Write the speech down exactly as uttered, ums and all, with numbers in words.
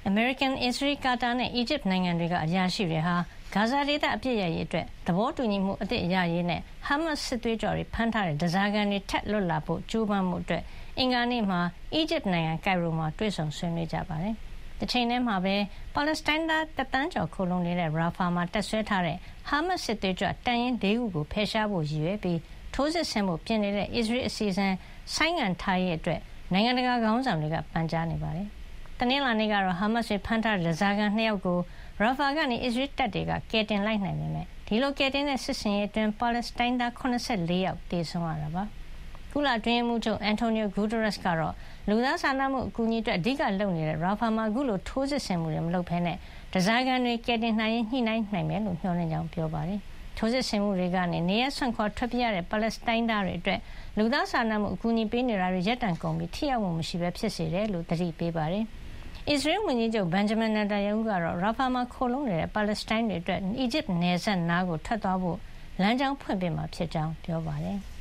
American, Israel, Qatar နဲ့ Egypt နိုင်ငံတွေကအရာရှိတွေဟာဂါဇာဒေသအပြစ်ရရေးအတွက်သဘောတူညီမှုအသစ်ရရေးနဲ့ဟာမတ်စစ်သွေးကြွတွေဖမ်းထားတဲ့ဓားစာခံတွေထပ်လွတ်လာဖို့ကြိုးပမ်းမှုအတွက်အင်္ဂါနေ့မှာအီဂျစ်နိုင်ငံကိုင်ရိုမှာတွေ့ဆုံဆွေးနွေးကြပါတယ်။တစ်ချိန်တည်းမှာပဲပါလက်စတိုင်းသားတသန်းကျော်ခိုလုံနေတဲ့ရာဖာမှာတပ်ဆွဲထားတဲ့ဟာမတ်စစ်သွေးကြွတန်ရင်၄ခုကိုဖယ်ရှားဖို့ရည်ရွယ်ပြီးထိုးစစ်ဆင်မှုပြင်နေတဲ့အစ္စရေးအစီအစဉ်ဆိုင်းငံ့ထားရေးအတွက်နိုင်ငံတကာခေါင်းဆောင်တွေကပန်ကြားနေပါတယ်။တနင်္လာနေ့ကတော့ဟာမတ်စ်ဖမ်းထားတဲ့ဓားစာခံနှစ်ယောက်ကိုရာဖာကနေအစ္စရေးတပ်တွေကကယ်တင်လိုက်နိုင်ပေမဲ့ဒီလိုကယ်တင်တဲ့စစ်စင်ရေးအတွင်းပါလက်စတိုင်းသား၇၄ယောက်သေဆုံးရတာပါ။ကုလအတွင်းရေးမှူးချုပ်အန်တိုနီယိုဂူတာရက်စ်ကတော့လူသားစာနာမှုအကူအညီအတွက်အဓိကလုပ်နေတဲ့ရာဖာမှာအခုလိုထိုးစစ်ဆင်မှုတွေမလုပ်ဘဲနဲ့ဓားစာခံတွေကယ်တင်နိုင်ရင်ညှိနှိုင်းနိုင်မယ်လို့မျှော်လင့်ကြောင်းပြောပါတယ်။ထိုးစစ်ဆင်မှုတွေကနေနေရပ်ဆွန့်ခွာထွက်ပြေးရတဲ့ပါလက်စတိုင်းသားတွေအတွက်လူသားစာနာမှုအကူအညီပေးနေတာတွေရပ်တန့်ကုန်ပြီးထိရောက်မှုမရှိဘဲဖြစ်စေတယ်လို့သတိပေးပါတယ်။အစ္စရေးဝန်ကြီးချုပ်ဘန်ဂျမင်နေတန်ယာဟုကတော့ရာဖာမှာခိုလုံနေတဲ့ပါလက်စတိုင်းတွေအတွက်အီဂျစ်နယ်စပ်နားကိုထွက်သွားဖို့လမ်းကြောင်းဖွင့်ပေးမှာဖြစ်ကြောင်းပြောပါတယ်။